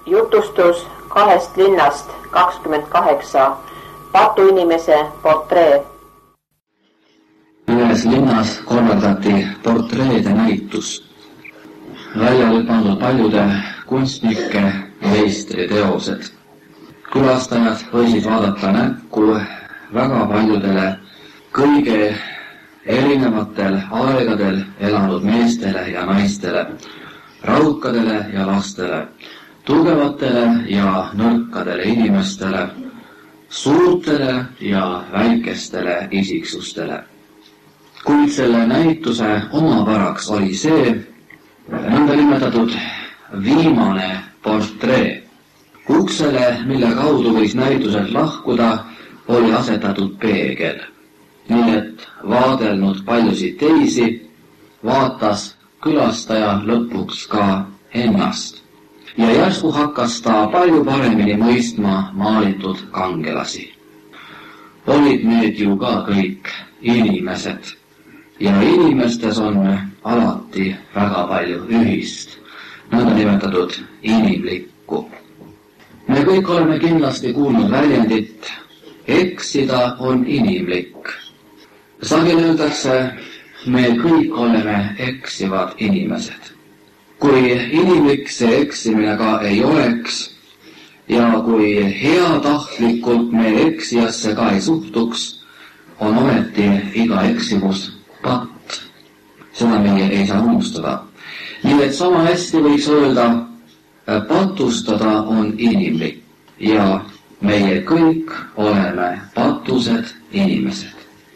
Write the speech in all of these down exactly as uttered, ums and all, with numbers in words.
Jutustus kahest linnast kakskümmend kaheksa. Patuinimese portree. Ühes linnas korraldati portreede näitus. Välja oli pandud paljude kunstnike meistriteosed. Külastajad võisid vaadata näkku väga paljudele kõige erinevatel aegadel elanud meestele ja naistele, raukadele ja lastele, tugevatele ja nõrkadele inimestele, suurtele ja väikestele isiksustele. Kuid selle näituse omapäraks oli see nõndanimetatud viimane portree. Uksele, mille kaudu võis näituselt lahkuda, oli asetatud peegel, nii et vaadelnud paljusid teisi, vaatas külastaja lõpuks ka ennast. Ja järsku hakkas ta palju paremini mõistma maalitud kangelasi. Olid need ju ka kõik inimesed. Ja inimestes on alati väga palju ühist, nõndanimetatud inimlikku. Me kõik oleme kindlasti kuulnud väljendit, eksida on inimlik. Sageli öeldakse, me kõik oleme eksivad inimesed. Kui inimlik see eksimine ka ei oleks ja kui heatahtlikult me eksijasse ka ei suhtuks, on ometi iga eksimus patt. Seda meie ei saa unustada. Nii et sama hästi võiks öelda, patustada on inimlik ja meie kõik oleme patused inimesed.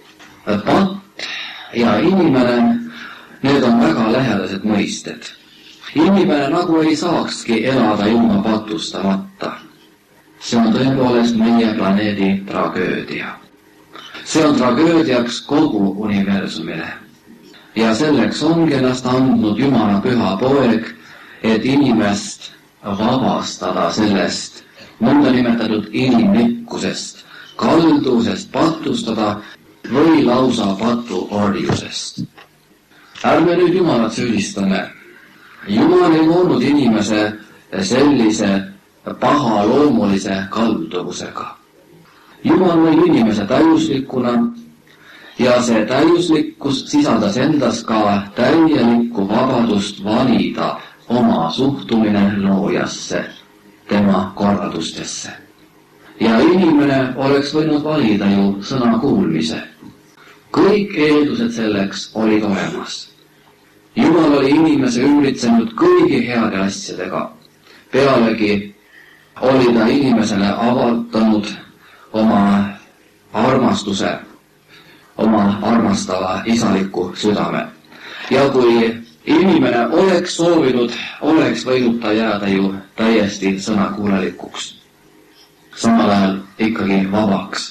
Patt ja inimene, need on väga lähedased mõisted. Inimene nagu ei saakski elada ilma patustamata. See on tõepoolest meie planeedi tragöödia. See on tragöödiaks kogu universumile. Ja selleks ongi ennast andnud Jumala püha poeg, et inimest vabastada sellest nõndanimetatud inimlikkusest, kaldusest patustada või lausa patuorjusest. Ärme nüüd Jumalat süüdistame. Jumal ei loonud inimese sellise pahaloomulise kalduvusega. Jumal lõi inimese täiuslikuna ja see täiuslikkus sisaldas endas ka täielikku vabadust valida oma suhtumine loojasse, tema korraldustesse. Ja inimene oleks võinud valida ju sõna kuulmise. Kõik eeldused selleks olid olemas. Jumal oli inimese ümbritsenud kõigi heade asjadega. Pealegi oli ta inimesele avaldanud oma armastuse, oma armastava isaliku südame. Ja kui inimene oleks soovinud, oleks võinud ta jääda ju täiesti sõnakuulelikuks. Samal ajal ikkagi vabaks.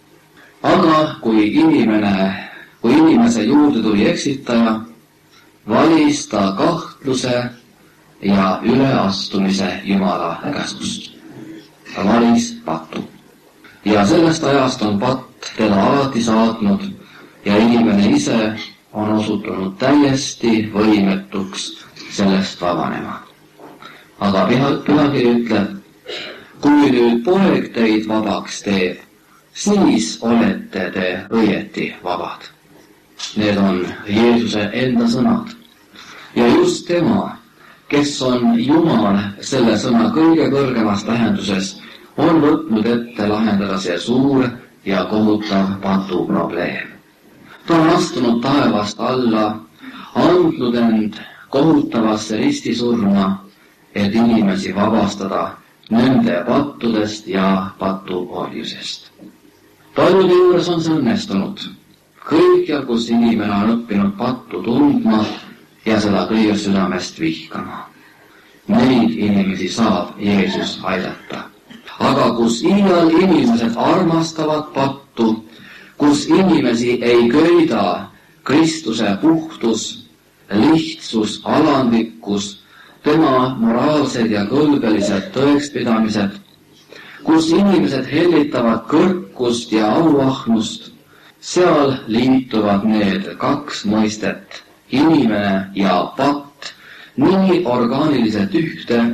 Aga kui inimene, kui inimese juurde tuli eksitaja, valis ta kahtluse ja üleastumise Jumala käsust. Ta valis patu. Ja sellest ajast on patt teda alati saatnud ja inimene ise on osutunud täiesti võimetuks sellest vabanema. Aga pühakiri ütleb, kui nüüd poeg teid vabaks teeb, siis olete te õieti vabad. Need on Jeesuse enda sõnad. Ja just tema, kes on Jumal selle sõna kõige kõrgemas tähenduses, on võtnud ette lahendada see suur ja kohutav patu probleem. Ta on astunud taevast alla, andnud end kohutavasse ristisurma, et inimesi vabastada nende pattudest ja patuorjusest. Paljude juures on see õnnestunud. Kõikjal, kus inimene on õppinud pattu tundma ja seda kõige südamest vihkama. Neid inimesi saab Jeesus aidata. Aga kus iial inimesed armastavad pattu, kus inimesi ei köida Kristuse puhtus, lihtsus, alandlikkus, tema moraalsed ja kõlbelised tõekspidamised, kus inimesed hellitavad kõrkust ja auahnust, seal liituvad need kaks mõistet, inimene ja patt, nii orgaaniliselt ühte,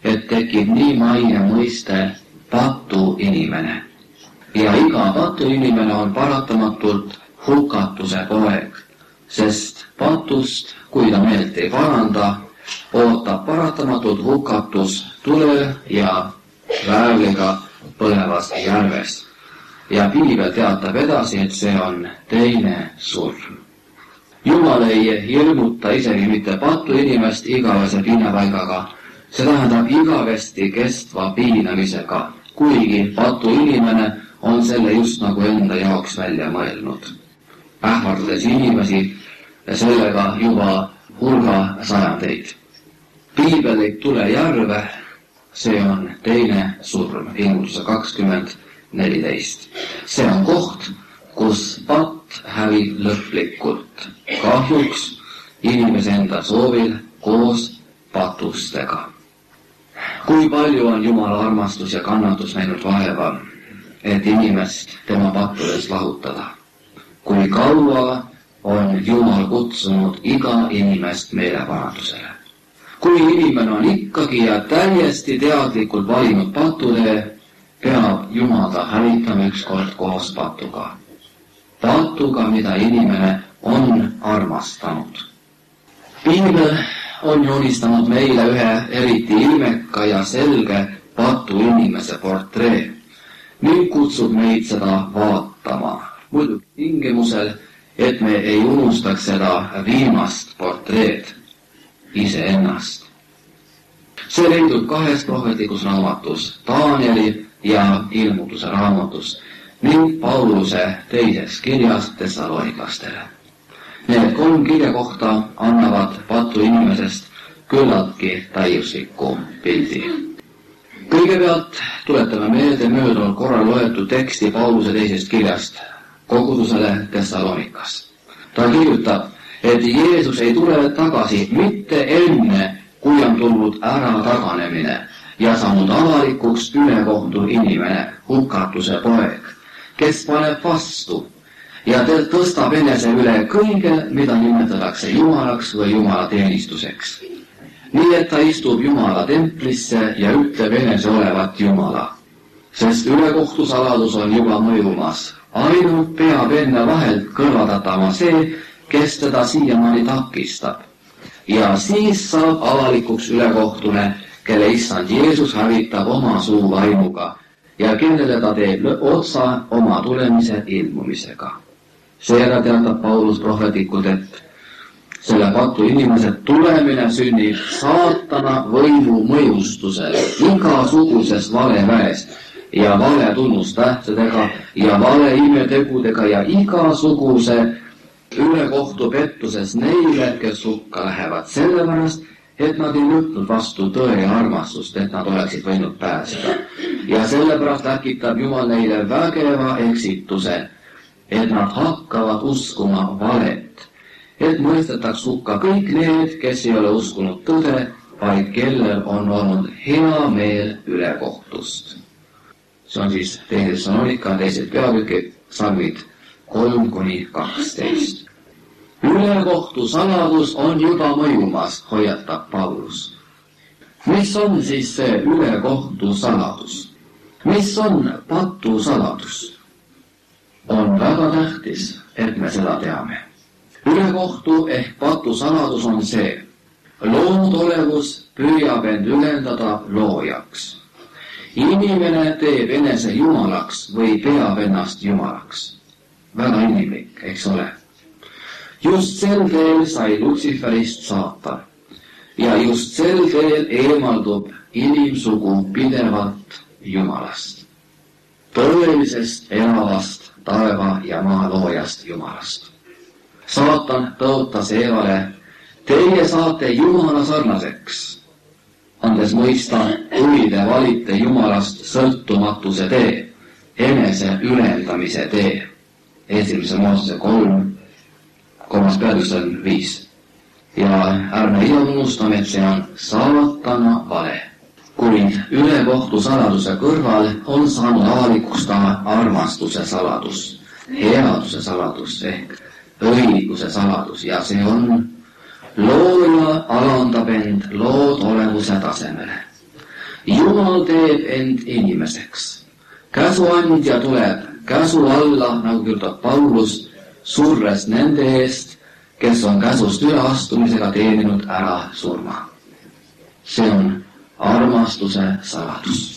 et tekib nii maine mõiste patu inimene. Ja iga patu inimene on paratamatult hukatuse poeg, sest patust, kui ta meelt ei paranda, ootab paratamatult hukatus tule ja väävliga põlevas järves. Ja piibel teatab edasi, et see on teine surm. Jumal ei hirmuta isegi mitte patu inimest igavese piinapaigaga, see tähendab igavesti kestva piinamisega, kuigi patu inimene on selle just nagu enda jaoks välja mõelnud, ähvardades inimesi sellega juba hulga sajandeid. Piibelik tule järve, see on teine surm, Ilmutuse kakskümmend neliteist. See on koht, kus patt hävib lõplikult, kahjuks inimese enda soovil koos patustega. Kui palju on Jumala armastus ja kannatus näinud vaeva, et inimest tema pattudest lahutada? Kui kaua on Jumal kutsunud iga inimest meeleparandusele? Kui inimene on ikkagi ja täiesti teadlikult valinud patutee, peab Jumal ta hävitama ükskord koos patuga. Patuga, mida inimene on armastanud. Piibel on joonistanud meile ühe eriti ilmeka ja selge patu inimese portree ning kutsub meid seda vaatama. Muidugi tingimusel, et me ei unustaks seda viimast portreed, iseennast. See leidub kahes prohvetlikus raamatus, Danieli ja Ilmutuse raamatus ning Pauluse teises kirjas Thessaloniklastele. Need kolm kirja kohta annavad patu inimesest küllaltki täiusliku pildi. Kõigepealt tuletame meelde möödunud korral loetud teksti Pauluse teisest kirjast kogudusele Thessalonikas. Ta kirjutab, et Jeesus ei tule tagasi mitte enne, kui on tulnud ära taganemine ja saanud avalikuks ülekohtu inimene, hukatuse poeg, kes paneb vastu ja tõstab enese üle kõige, mida nimetatakse Jumalaks või Jumala teenistuseks. Nii et ta istub Jumala templisse ja ütleb enese olevat Jumala, sest ülekohtu saladus on juba mõjumas. Ainult peab enne vahelt kõrvatatama see, kes teda siiamaani takistab. Ja siis saab avalikuks ülekohtune, kelle issand Jeesus hävitab oma suu vaimuga ja kellele ta teeb otsa oma tulemise ilmumisega. Seejärel teatab Paulus prohvetlikult, et selle patu inimese tulemine sünnib saatana võimu mõjustusel igasuguses valeväest ja vale tunnustähtedega ja vale imetegudega ja igasuguse ülekohtu pettuses neile, kes hukka lähevad sellepärast, et nad ei võtnud vastu tõe ja armastust, et nad oleksid võinud pääseda. Ja sellepärast läkitab Jumal neile vägeva eksituse, et nad hakkavad uskuma valet, et mõistetaks hukka kõik need, kes ei ole uskunud tõde, vaid kellel on olnud hea meel ülekohtust. See on siis teine Thessalonika, teised peatükid, salmid kolm kuni kaksteist. Ülekohtu saladus on juba mõjumas, hoiatab Paulus. Mis on siis see ülekohtu saladus? Mis on patu saladus? On väga tähtis, et me seda teame. Ülekohtu ehk patu saladus on see. Loodud olevus püüab end ülendada loojaks. Inimene teeb enese jumalaks või peab ennast jumalaks. Väga inimlik, eks ole. Just sel teel sai Lutsiferist saatan ja just sel teel eemaldub inimsugu pidevalt Jumalast. Tõelisest elavast taeva ja maa loojast Jumalast. Saatan tõotas Eevale, teie saate Jumala sarnaseks, andes mõista, kui te valite Jumalast sõltumatuse tee, enese ülendamise tee. Esimese Moosese kolm, kolmas peatükk on viis. Ja ärme ise unustame, et see on saatana vale. Kuid ülekohtu saladuse kõrval on saanud avalikuks ta armastuse saladus, headuse saladus ehk õiguse saladus ja see on looja alandab end lood olemuse tasemele. Jumal teeb end inimeseks. Käsuandja tuleb käsu alla, nagu kirjutab Paulus, surres nende eest, kes on käsust üleastumisega teeninud ära surma. See on armastuse saladus.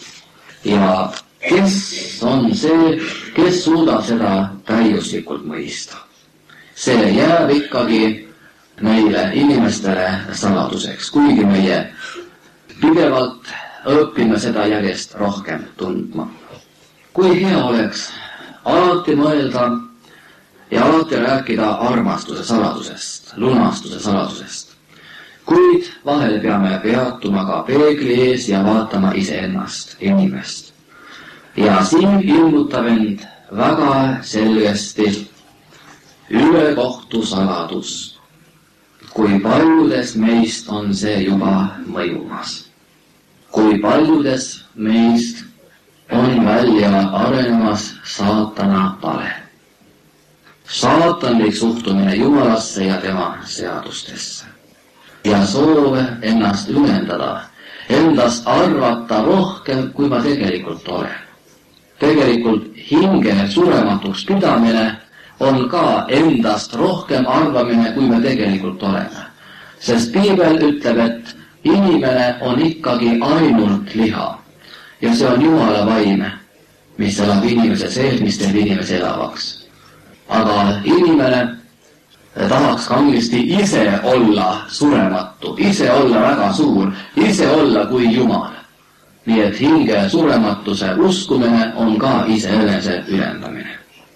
Ja kes on see, kes suudab seda täiuslikult mõista? See jääb ikkagi meile inimestele saladuseks, kuigi meie pidevalt õpime seda järjest rohkem tundma. Kui hea oleks alati mõelda ja alati rääkida armastuse saladusest, lunastuse saladusest. Kuid vahel peame peatuma ka peegli ees ja vaatama iseennast, inimest. Ja siin ilmutab end väga selgesti ülekohtu saladus. Kui paljudes meist on see juba mõjumas. Kui paljudes meist on välja arenemas saatana pale. Saatanlik suhtumine Jumalasse ja tema seadustesse. Ja soove ennast ülendada, endast arvata rohkem, kui ma tegelikult olen. Tegelikult hinge surematuks pidamine on ka endast rohkem arvamine, kui me tegelikult oleme. Sest Piibel ütleb, et inimene on ikkagi ainult liha. Ja see on Jumala vaim, mis elab inimese sees, mis teeb inimese elavaks. Aga inimene tahaks kangesti ise olla surematu, ise olla väga suur, ise olla kui Jumal. Nii et hinge surematuse uskumine on ka iseenese ülendamine.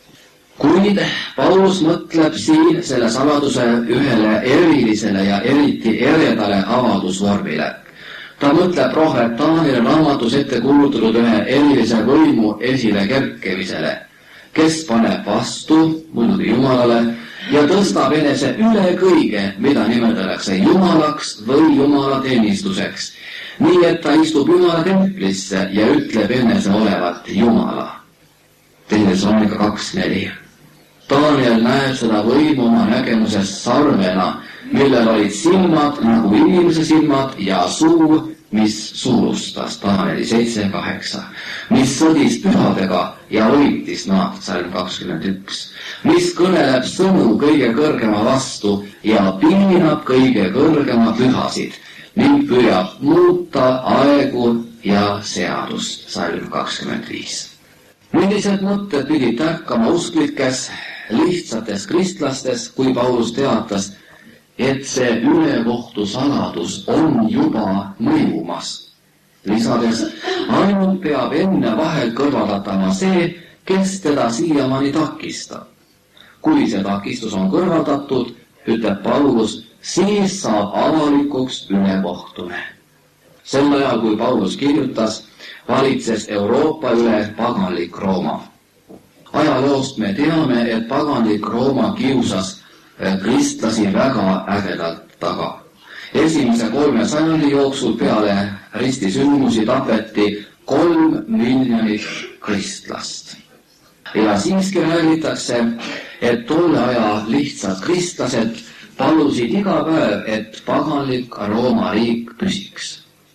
Kuid Paulus mõtleb siin selle saladuse ühele erilisele ja eriti eredale avaldusvormile. Ta mõtleb prohvet Taanieli raamatus ette kuulutatud ühe erilise võimu esile kerkemisele, kes paneb vastu muidugi Jumalale ja tõstab enese üle kõige, mida nimetatakse Jumalaks või Jumala teenistuseks. Nii et ta istub Jumala templisse ja ütleb enese olevat Jumala. Thessaloonika kaks neli. Taaniel näeb seda võimu oma nägemusest sarvena, millel olid silmad nagu inimese silmad ja suu, mis suurustas, Taanieli seitse kaheksa, mis sõdis pühadega ja võitis nad, salm kakskümmend üks, mis kõneleb sõnu kõige kõrgema vastu ja piinab kõige kõrgema pühasid ning püüab muuta aegu ja seadust, salm kakskümmend viis. Millised mõtted pidid tärkama usklikes, lihtsates kristlastes, kui Paulus teatas, et see ülekohtu saladus on juba mõjumas. Lisades, ainult peab enne vahel kõrvaldatama see, kes teda siiamaani takistab. Kui see takistus on kõrvaldatud, ütleb Paulus, siis saab avalikuks ülekohtune. Sel ajal, kui Paulus kirjutas, valitses Euroopa üle paganlik Rooma. Ajaloost me teame, et paganlik Rooma kiusas kristlasi väga ägedalt taga. Esimese kolme sajandi jooksul peale ristisündmusi tapeti kolm miljonit kristlast. Ja siiski räägitakse, et tolle aja lihtsad kristlased palusid iga päev, et paganlik Rooma riik püsiks.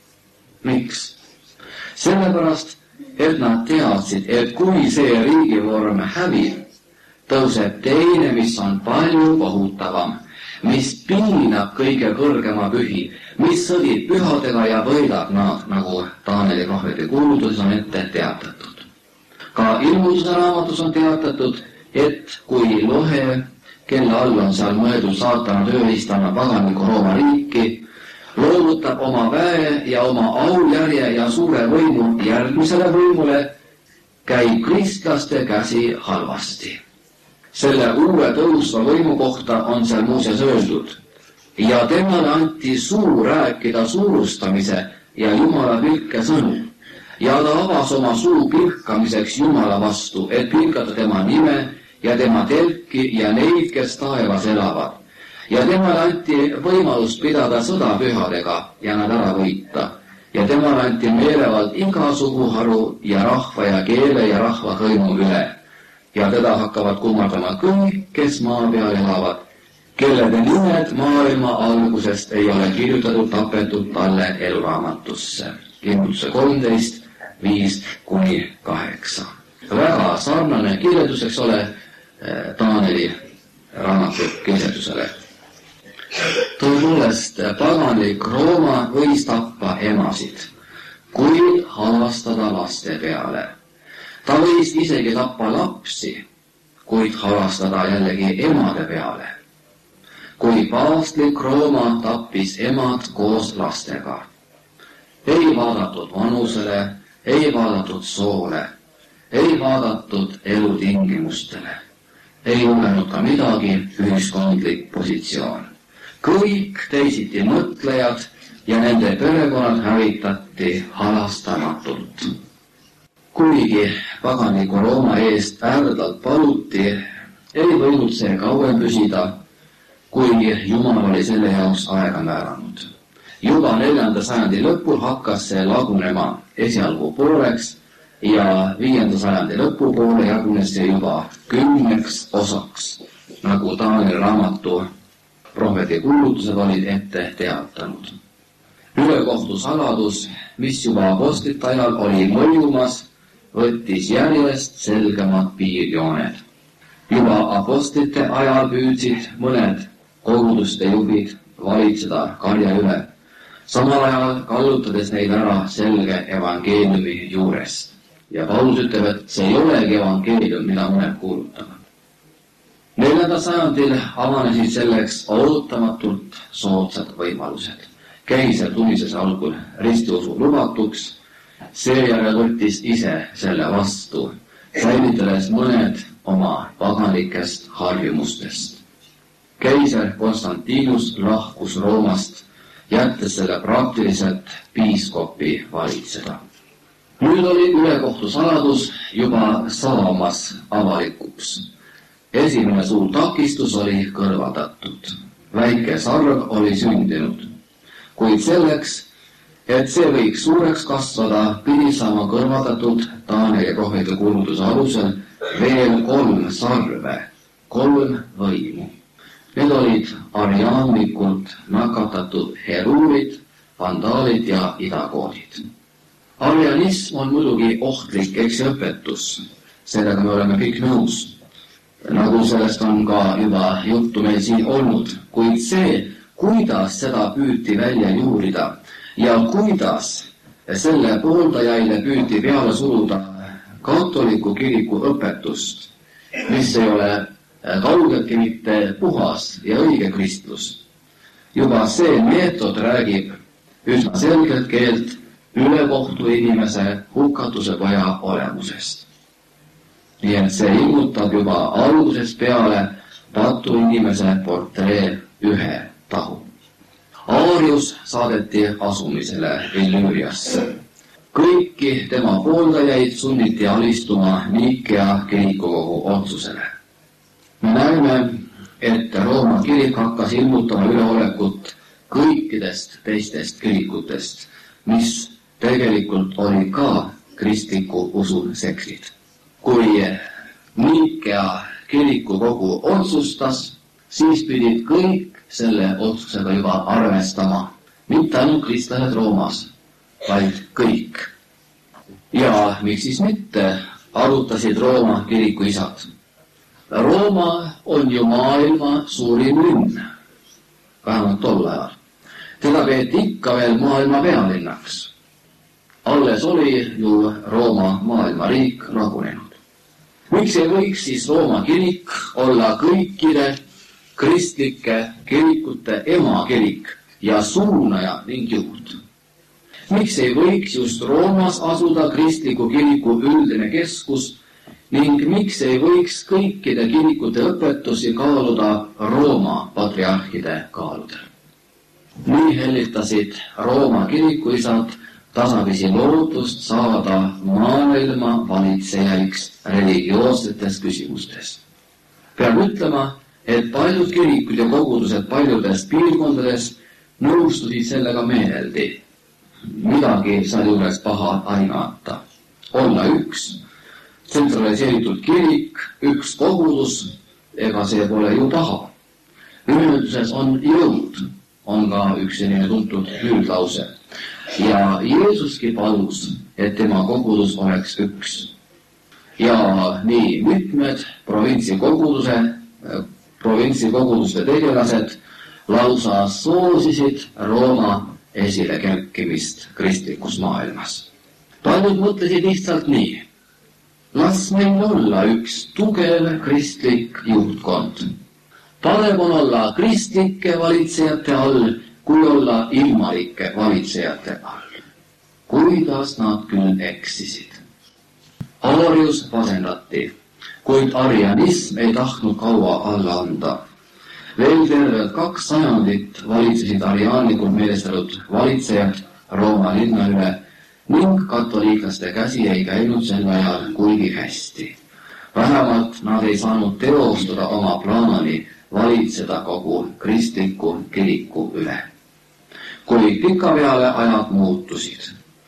Miks? Sellepärast, et nad teadsid, et kui see riigivorm hävib, tõuseb teine, mis on palju kohutavam, mis piinab kõige kõrgema pühi, mis sõdib pühadega ja võidab nad, nagu Taanieli prohveti kuulutuses on ette teatatud. Ka ilmutuse raamatus on teatatud, et kui lohe, kelle all on seal mõeldud saatana tööriistama paganiku Rooma riiki, loovutab oma väe ja oma aujärje ja suure võimu järgmisele võimule, käib kristlaste käsi halvasti. Selle uue tõusva võimu kohta on seal muuseas öeldud. Ja temale anti suu rääkida suurustamise ja Jumala pilke sõnu. Ja ta avas oma suu pilkamiseks Jumala vastu, et pilkata tema nime ja tema telki ja neid, kes taevas elavad. Ja temale anti võimalust pidada sõda pühadega ja nad ära võita. Ja temale anti meelevald iga suguharu ja rahva ja keele ja rahva hõimu üle. Ja teda hakkavad kummardama kõik, kes maa peal elavad, kellede nimed maailma algusest ei ole kirjutatud tapetud talle eluraamatusse. ilmutuse kolmteist, viis kuni kaheksa. Väga sarnane kirjeldus, eks ole, Taaneli raamatu kirjeldusele. Tõepoolest, paganlik Rooma võis tappa emasid, kuid halastada laste peale. Ta võis isegi tappa lapsi, kuid halastada jällegi emade peale. Kui paavstlik Rooma tappis emad koos lastega. Ei vaadatud vanusele, ei vaadatud soole, ei vaadatud elutingimustele, ei olenud ka midagi ühiskondlik positsioon. Kõik teisiti mõtlejad ja nende perekonnad hävitati halastamatult. Kuigi paganliku Rooma eest ärdalt paluti, ei võinud see kauem püsida, kuigi Jumal oli selle jaoks aega määranud. Juba neljanda sajandi lõpul hakkas see lagunema esialgu pooleks ja viienda sajandi lõpupoole jagunes see juba kümneks osaks, nagu Taaneli raamatu prohveti kuulutused olid ette teatanud. Ülekohtu saladus, mis juba apostlite ajal oli mõjumas, võttis järjest selgemad piirjooned. Juba apostlite ajal püüdsid mõned koguduste juhid valitseda karja üle, samal ajal kallutades neid ära selge evangeeliumi juurest. Ja Paulus ütleb, et see ei olegi evangeelium, mida mõned kuulutavad. Neljandal sajandil avanesid selleks ootamatult soodsad võimalused. Keiser tunnistas algul ristiusu lubatuks, seejärel võttis ise selle vastu, säilitades mõned oma paganlikest harjumustest. Keiser Konstantinus lahkus Roomast, jättes selle praktiliselt piiskopi valitseda. Nüüd oli ülekohtu saladus juba saamas avalikuks. Esimene suur takistus oli kõrvaldatud. Väike sarv oli sündinud. Kuid selleks, et see võiks suureks kasvada, pidi saama kõrvaldatud Taaneli prohveti kuulutuse alusel veel kolm sarve, kolm võimu. Need olid ariaanlikult nakatatud heruurid, vandaalid ja idakoodid. Arianism on muidugi ohtlik eksiõpetus, sellega me oleme kõik nõus. Nagu sellest on ka juba juttu meil siin olnud, kuid see, kuidas seda püüti välja juurida ja kuidas selle pooldajaile püüti peale suruda katoliku kiriku õpetust, mis ei ole kaugeltki mitte puhas ja õige kristlus. Juba see meetod räägib üsna selgelt keelt ülekohtu inimese hukatuse vaja olemusest. Nii et see ilmutab juba algusest peale patu inimese portree ühe tahu. Aarius saadeti asumisele Illüüriasse. Kõiki tema pooldajaid sunniti alistuma Nikea kirikukogu otsusele. Me näeme, et Rooma kirik hakkas ilmutama üleolekut kõikidest teistest kirikutest, mis tegelikult olid ka kristliku usu sektid. Kui Nikea kirikukogu otsustas, siis pidid kõik selle otsusega juba arvestama, mitte ainult kristlased Roomas, vaid kõik. Ja miks siis mitte, arutasid Rooma kiriku isad. Rooma on ju maailma suurim linn, vähemalt tol ajal. Teda peeti ikka veel maailma pealinnaks. Alles oli ju Rooma maailmariik lagunenud. Miks ei võiks siis Rooma kirik olla kõikide kristlike kirikute emakirik ja suunaja ning juht? Miks ei võiks just Roomas asuda kristliku kiriku üldine keskus ning miks ei võiks kõikide kirikute õpetusi kaaluda Rooma patriarhide kaaludel? Nii hellitasid Rooma kirikuisad tasapisi lootust saada maailma valitsejaiks religioossetes küsimustes. Peab ütlema, et paljud kirikud ja kogudused paljudes piirkondades nõustusid sellega meeleldi. Midagi sealjuures paha aimata. Olla üks tsentraliseeritud kirik, üks kogudus, ega see pole ju paha. Ühenduses on jõud, on ka üks selline tuntud hüüdlause. ja Jeesuski palus, et tema kogudus oleks üks. Ja nii mitmed provintsi koguduse, provintsi koguduste tegelased lausa soosisid Rooma esile kerkimist kristlikus maailmas. Paljud mõtlesid lihtsalt nii: las meil olla üks tugev kristlik juhtkond. Parem on olla kristlike valitsejate all, kui olla ilmalike valitsejate all. Kuidas nad küll eksisid. Arius vasendati, kuid arianism ei tahtnud kaua alla anda. Veel tervelt kaks sajandit valitsesid ariaanlikult meelestatud valitsejad Rooma linna üle ning katoliiklaste käsi ei käinud sel ajal kuigi hästi. Vähemalt nad ei saanud teostada oma plaani valitseda kogu kristliku kiriku üle. Kui pikapeale ajad muutusid,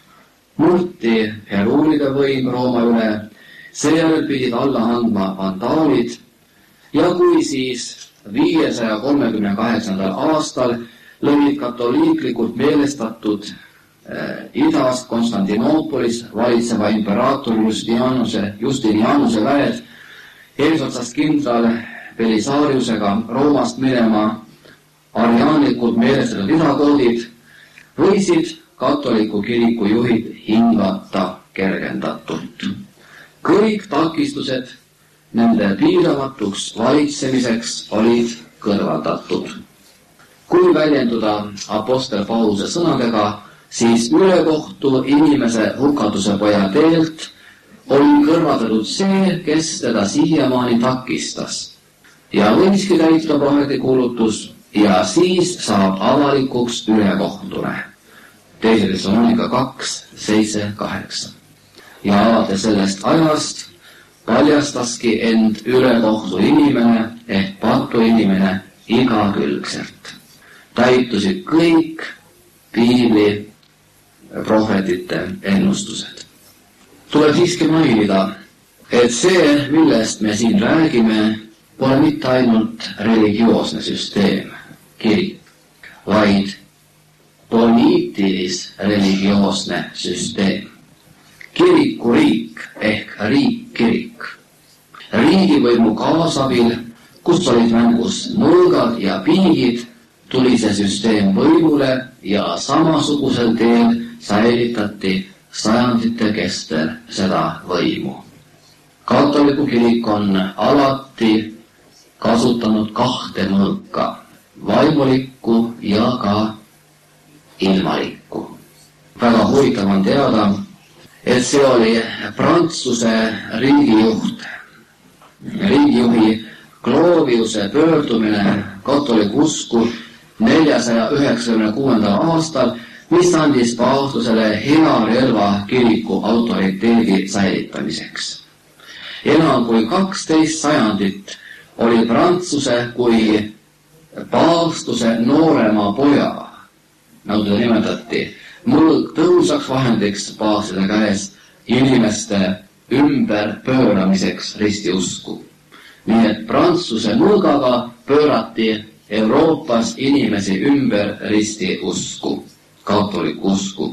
murti heruulide võim Rooma üle, seejärel pidid alla andma vandaalid ja kui siis viiesaja kolmekümne kaheksandal aastal lõid katoliiklikult meelestatud äh, idast Konstantinoopolis valitseva imperaator Justinianuse, Justinianuse väed eesotsast kindral Belisariusega Roomast minema ariaanlikult meelestatud idakoodid, võisid katoliku kiriku juhid hingata kergendatult. Kõik takistused nende piiramatuks valitsemiseks olid kõrvaldatud. Kui väljenduda apostel Pauluse sõnadega, siis ülekohtu inimese hukatuse poja teelt oli kõrvaldatud see, kes teda siiamaani takistas. Ja võiski täita prohveti kuulutus ja siis saab avalikuks ülekohtune. Teise Thessalonika kaks, seitse, kaheksa. Ja alates sellest ajast paljastaski end ülekohtu inimene ehk patu inimene igakülgselt. Täitusid kõik piibli prohvetite ennustused. Tuleb siiski mainida, et see, millest me siin räägime, pole mitte ainult religioosne süsteem, kirik, vaid poliitilis-religioosne süsteem. Kirikuriik ehk riik-kirik. Riigivõimu kaasabil, kus olid mängus mõõgad ja piigid, tuli see süsteem võimule ja samasugusel teel säilitati sajandite kestel seda võimu. Katoliku kirik on alati kasutanud kahte mõõka, vaimulikku ja ka ilmalikku. Väga huvitav on teada, et see oli Prantsuse riigijuht, riigijuhi Cloviuse pöördumine katoliku usku neljasaja üheksakümne kuuendal aastal, mis andis paavstusele hea relva kiriku autoriteedi säilitamiseks. Enam kui kaksteist sajandit oli Prantsuse kui paavstuse noorema poja, nagu teda nimetati, mõõg tõhusaks vahendiks paavstide käes inimeste ümberpööramiseks ristiusku. Nii et Prantsuse mõõgaga pöörati Euroopas inimesi ümber ristiusku, katoliku usku.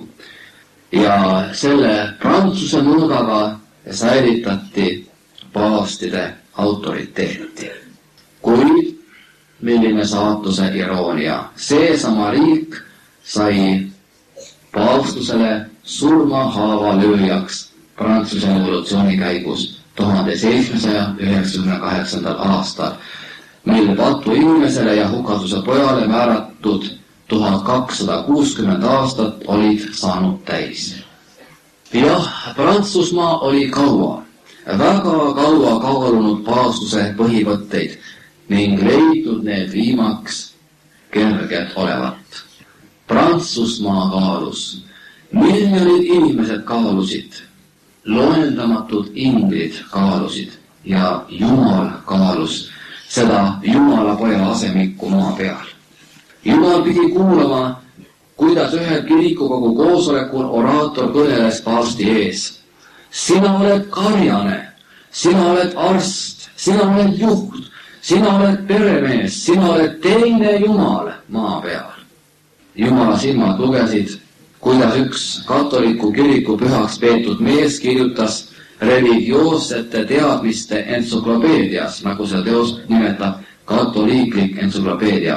Ja selle Prantsuse mõõgaga säilitati paavstide autoriteeti. Kuid milline saatuse iroonia, seesama riik sai paavstusele surmahaava lööjaks Prantsuse revolutsiooni käigus tuhande seitsmesaja üheksakümne kaheksandal aastal, mil patu inimesele ja hukatuse pojale määratud tuhat kakssada kuuskümmend aastat olid saanud täis. Jah, Prantsusmaa oli kaua, väga kaua kaalunud paavstuse põhimõtteid ning leidnud need viimaks kerged olevat. Prantsusmaa kaalus, miljonid inimesed kaalusid, loendamatud inglid kaalusid ja Jumal kaalus seda Jumala poja asemikku maa peal. Jumal pidi kuulama, kuidas ühel kirikukogu koosolekul oraator kõneles paavsti ees. Sina oled karjane, sina oled arst, sina oled juht, sina oled peremees, sina oled teine Jumal maa peal. Jumala silmad lugesid, kuidas üks katoliku kiriku pühaks peetud mees kirjutas religioossete teadmiste entsüklopeedias, nagu see teos nimetab, katoliiklik entsüklopeedia.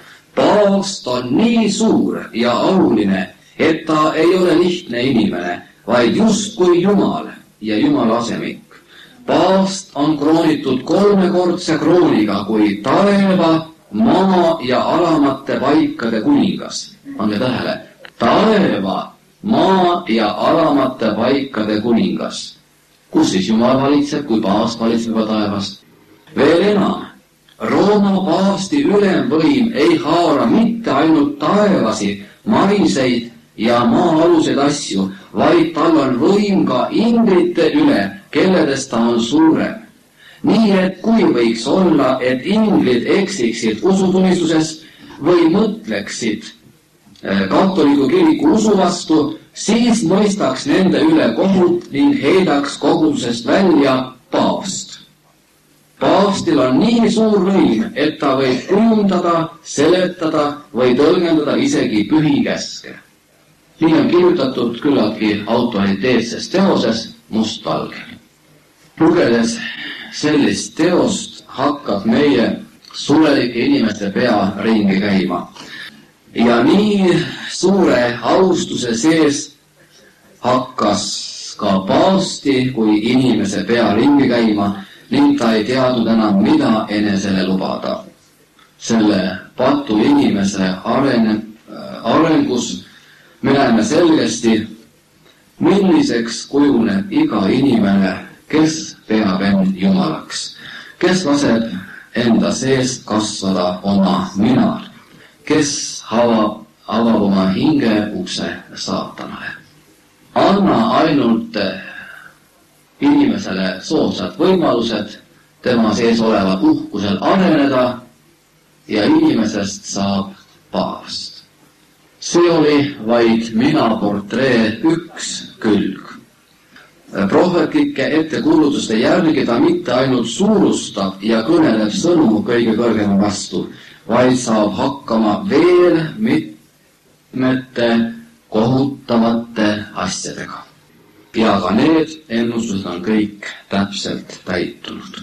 Paavst on nii suur ja auline, et ta ei ole lihtne inimene, vaid justkui Jumal ja Jumala asemik. Paavst on kroonitud kolmekordse krooniga kui taeva, maa ja alamate paikade kuningas. Pange tähele, taeva, maa ja alamate paikade kuningas. Kus siis Jumal valitseb, kui paavst valitseb juba taevast? Veel enam, Rooma paavsti ülemvõim ei haara mitte ainult taevasi, maiseid ja maa-aluseid asju, vaid tal on võim ka inglite üle, kelledest ta on suurem. Nii et kui võiks olla, et inglid eksiksid usutunnistuses või mõtleksid katoliku kiriku usu vastu, siis mõistaks nende üle kohut ning heidaks kogudusest välja paavst. Paavstil on nii suur võim, et ta võib kujundada, seletada või tõlgendada isegi pühi käske. Nii on kirjutatud küllaltki autoriteetses teoses mustvalgel. Lugedes sellist teost hakkab meie surelike inimeste pea ringi käima. Ja nii suure austuse sees hakkas ka paavsti kui inimese pea ringi käima ning ta ei teadnud enam, mida enesele lubada. Selle patu inimese arene, arengus me näeme selgesti, milliseks kujuneb iga inimene, kes peab end Jumalaks, kes laseb enda sees kasvada oma minal, kes avab, avab oma hinge ukse saatanale. Anna ainult inimesele soodsad võimalused tema sees olevat uhkusel areneda ja inimesest saab paavst. See oli vaid mina portree üks külg. Prohvetlike ettekuulutuste järgi ta mitte ainult suurustab ja kõneleb sõnu kõige kõrgema vastu, vaid saab hakkama veel mitmete kohutavate asjadega. Ja ka need ennustused on kõik täpselt täitunud.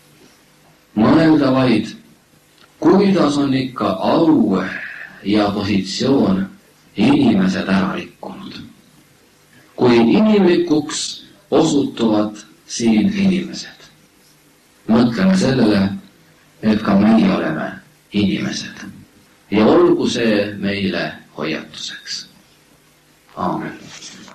Mõelda vaid, kuidas on ikka au ja positsioon inimesed ära rikkunud. Kui inimlikuks osutuvad siin inimesed. Mõtleme sellele, et ka meie oleme inimesed. Ja olgu see meile hoiatuseks. Aamen.